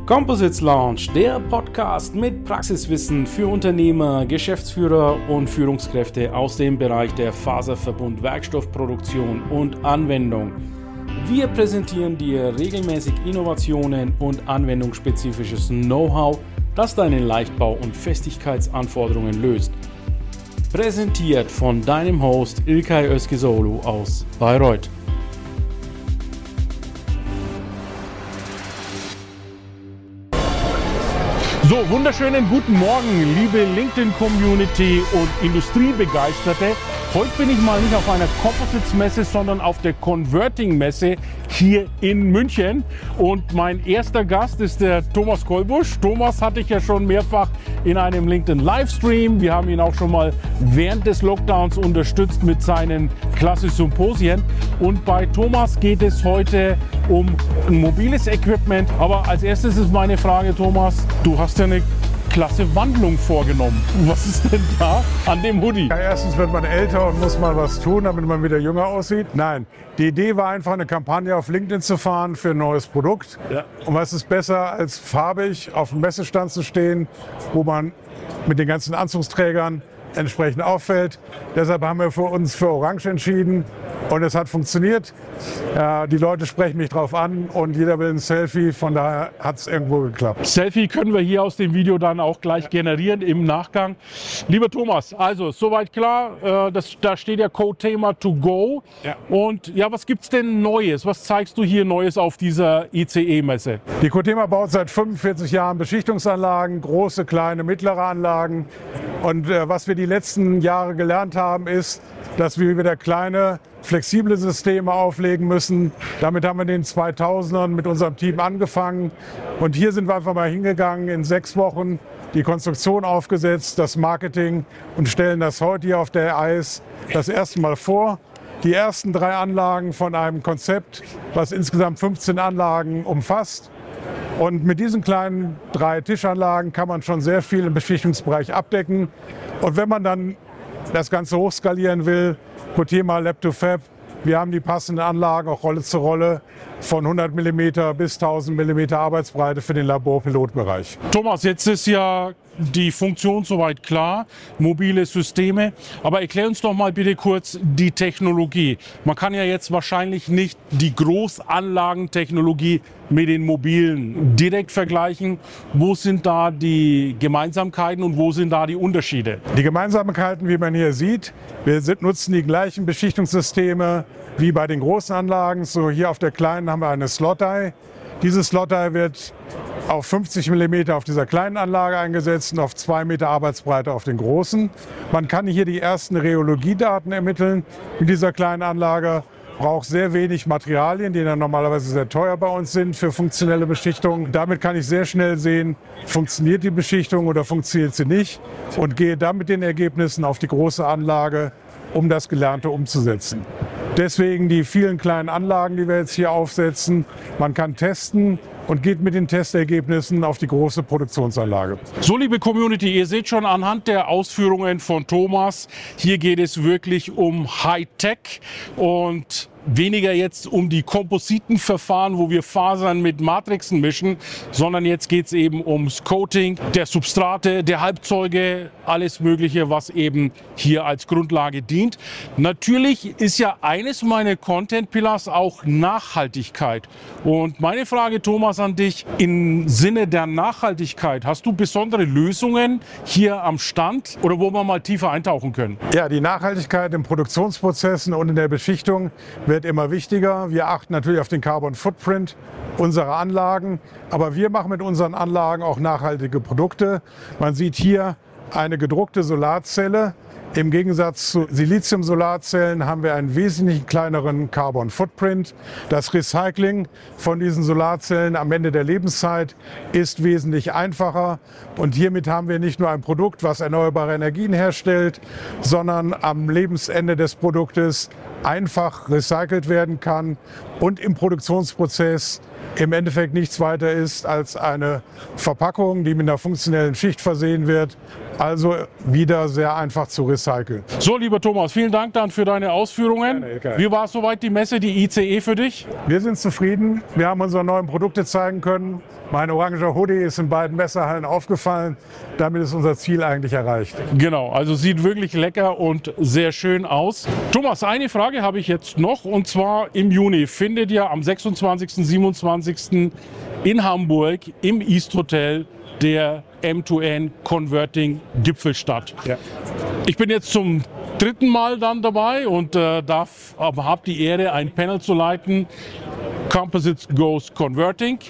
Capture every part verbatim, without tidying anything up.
Composites Lounge, der Podcast mit Praxiswissen für Unternehmer, Geschäftsführer und Führungskräfte aus dem Bereich der Faserverbund, Werkstoffproduktion und Anwendung. Wir präsentieren dir regelmäßig Innovationen und anwendungsspezifisches Know-how, das deine Leichtbau- und Festigkeitsanforderungen löst. Präsentiert von deinem Host İlkay Özgezoğlu aus Bayreuth. So, wunderschönen guten Morgen, liebe LinkedIn-Community und Industriebegeisterte. Heute bin ich mal nicht auf einer Composites-Messe, sondern auf der Converting-Messe hier in München. Und mein erster Gast ist der Thomas Kolbusch. Thomas hatte ich ja schon mehrfach in einem LinkedIn-Livestream. Wir haben ihn auch schon mal während des Lockdowns unterstützt mit seinen Klasse-Symposien. Und bei Thomas geht es heute um ein mobiles Equipment. Aber als erstes ist meine Frage, Thomas, du hast ja eine klasse Wandlung vorgenommen. Was ist denn da an dem Hoodie? Ja, erstens wird man älter und muss mal was tun, damit man wieder jünger aussieht. Nein, die Idee war einfach, eine Kampagne auf LinkedIn zu fahren für ein neues Produkt. Ja. Und was ist besser, als farbig auf dem Messestand zu stehen, wo man mit den ganzen Anzugsträgern entsprechend auffällt. Deshalb haben wir für uns für Orange entschieden und es hat funktioniert. Äh, die Leute sprechen mich drauf an und jeder will ein Selfie, von daher hat es irgendwo geklappt. Selfie können wir hier aus dem Video dann auch gleich ja. generieren im Nachgang. Lieber Thomas, also soweit klar, äh, das, da steht ja Codethema to go. Ja. Und ja, was gibt's denn Neues? Was zeigst du hier Neues auf dieser I C E-Messe? Die Codethema baut seit fünfundvierzig Jahren Beschichtungsanlagen, große, kleine, mittlere Anlagen. Und äh, was wir die letzten Jahre gelernt haben, ist, dass wir wieder kleine, flexible Systeme auflegen müssen. Damit haben wir in den zweitausendern mit unserem Team angefangen. Und hier sind wir einfach mal hingegangen, in sechs Wochen die Konstruktion aufgesetzt, das Marketing und stellen das heute hier auf der I S das erste Mal vor. Die ersten drei Anlagen von einem Konzept, was insgesamt fünfzehn Anlagen umfasst. Und mit diesen kleinen drei Tischanlagen kann man schon sehr viel im Beschichtungsbereich abdecken. Und wenn man dann das Ganze hochskalieren will, Codethema Lab to Fab, wir haben die passenden Anlagen, auch Rolle zu Rolle, von hundert Millimeter bis tausend Millimeter Arbeitsbreite für den Labor-Pilotbereich. Thomas, jetzt ist ja die Funktion soweit klar, mobile Systeme. Aber erklär uns doch mal bitte kurz die Technologie. Man kann ja jetzt wahrscheinlich nicht die Großanlagentechnologie mit den mobilen direkt vergleichen. Wo sind da die Gemeinsamkeiten und wo sind da die Unterschiede? Die Gemeinsamkeiten, wie man hier sieht, wir sind, nutzen die gleichen Beschichtungssysteme wie bei den großen Anlagen. So hier auf der kleinen haben wir eine Slot-Die. Diese Slot-Die wird auf fünfzig Millimeter auf dieser kleinen Anlage eingesetzt und auf zwei Meter Arbeitsbreite auf den großen. Man kann hier die ersten Rheologiedaten ermitteln mit dieser kleinen Anlage. Braucht sehr wenig Materialien, die dann normalerweise sehr teuer bei uns sind für funktionelle Beschichtung. Damit kann ich sehr schnell sehen, funktioniert die Beschichtung oder funktioniert sie nicht und gehe dann mit den Ergebnissen auf die große Anlage, um das Gelernte umzusetzen. Deswegen die vielen kleinen Anlagen, die wir jetzt hier aufsetzen. Man kann testen und geht mit den Testergebnissen auf die große Produktionsanlage. So, liebe Community, ihr seht schon anhand der Ausführungen von Thomas, hier geht es wirklich um Hightech und weniger jetzt um die Kompositenverfahren, wo wir Fasern mit Matrixen mischen, sondern jetzt geht es eben ums Coating der Substrate, der Halbzeuge, alles Mögliche, was eben hier als Grundlage dient. Natürlich ist ja eines meiner Content-Pillars auch Nachhaltigkeit. Und meine Frage, Thomas, an dich, im Sinne der Nachhaltigkeit, hast du besondere Lösungen hier am Stand oder wo wir mal tiefer eintauchen können? Ja, die Nachhaltigkeit in Produktionsprozessen und in der Beschichtung wird immer wichtiger. Wir achten natürlich auf den Carbon Footprint unserer Anlagen, aber wir machen mit unseren Anlagen auch nachhaltige Produkte. Man sieht hier eine gedruckte Solarzelle. Im Gegensatz zu Silizium-Solarzellen haben wir einen wesentlich kleineren Carbon Footprint. Das Recycling von diesen Solarzellen am Ende der Lebenszeit ist wesentlich einfacher. Und hiermit haben wir nicht nur ein Produkt, was erneuerbare Energien herstellt, sondern am Lebensende des Produktes einfach recycelt werden kann und im Produktionsprozess im Endeffekt nichts weiter ist als eine Verpackung, die mit einer funktionellen Schicht versehen wird Also wieder sehr einfach zu recyceln. So, lieber Thomas, vielen Dank dann für deine Ausführungen. Gerne, Ilkay. Wie war es soweit die Messe, die I C E für dich? Wir sind zufrieden. Wir haben unsere neuen Produkte zeigen können. Mein oranger Hoodie ist in beiden Messehallen aufgefallen. Damit ist unser Ziel eigentlich erreicht. Genau, also sieht wirklich lecker und sehr schön aus. Thomas, eine Frage habe ich jetzt noch, und zwar im Juni findet ja am sechsundzwanzigsten, siebenundzwanzigsten in Hamburg im East Hotel der M zwei N Converting Gipfel statt. Ja. Ich bin jetzt zum dritten Mal dann dabei und äh, darf, habe die Ehre, ein Panel zu leiten. Composites Goes Converting.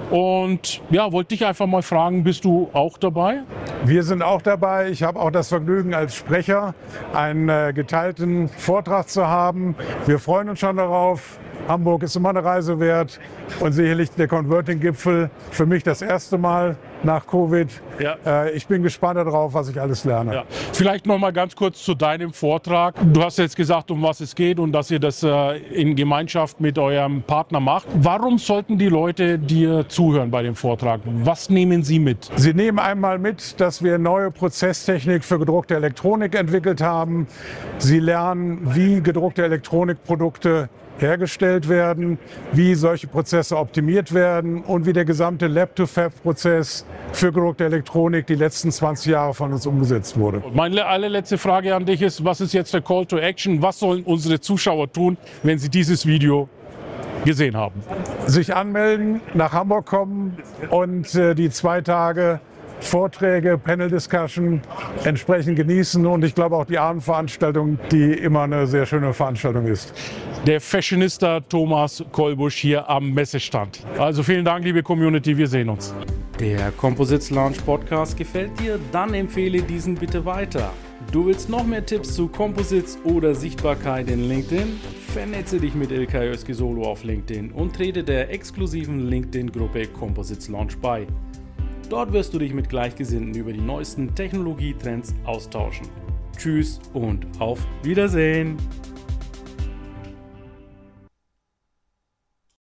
Und ja, wollte dich einfach mal fragen, bist du auch dabei? Wir sind auch dabei. Ich habe auch das Vergnügen, als Sprecher einen äh, geteilten Vortrag zu haben. Wir freuen uns schon darauf. Hamburg ist immer eine Reise wert und sicherlich der Converting-Gipfel für mich das erste Mal nach Covid. Ja. Äh, ich bin gespannt darauf, was ich alles lerne. Ja. Vielleicht noch mal ganz kurz zu deinem Vortrag. Du hast jetzt gesagt, um was es geht und dass ihr das äh, in Gemeinschaft mit eurem Partner macht. Warum sollten die Leute dir zuhören bei dem Vortrag? Was nehmen sie mit? Sie nehmen einmal mit, dass wir neue Prozesstechnik für gedruckte Elektronik entwickelt haben. Sie lernen, wie gedruckte Elektronikprodukte hergestellt werden, wie solche Prozesse optimiert werden und wie der gesamte Lab-to-Fab-Prozess für gedruckte Elektronik die letzten zwanzig Jahre von uns umgesetzt wurde. Meine allerletzte Frage an dich ist, was ist jetzt der Call to Action? Was sollen unsere Zuschauer tun, wenn sie dieses Video gesehen haben? Sich anmelden, nach Hamburg kommen und äh, die zwei Tage Vorträge, Panel-Discussion entsprechend genießen und ich glaube auch die Abendveranstaltung, die immer eine sehr schöne Veranstaltung ist. Der Fashionista Thomas Kolbusch hier am Messestand. Also vielen Dank, liebe Community, wir sehen uns. Der Composites Launch Podcast gefällt dir? Dann empfehle diesen bitte weiter. Du willst noch mehr Tipps zu Composites oder Sichtbarkeit in LinkedIn? Vernetze dich mit Ilkay Özki-Solo auf LinkedIn und trete der exklusiven LinkedIn-Gruppe Composites Launch bei. Dort wirst du dich mit Gleichgesinnten über die neuesten Technologietrends austauschen. Tschüss und auf Wiedersehen!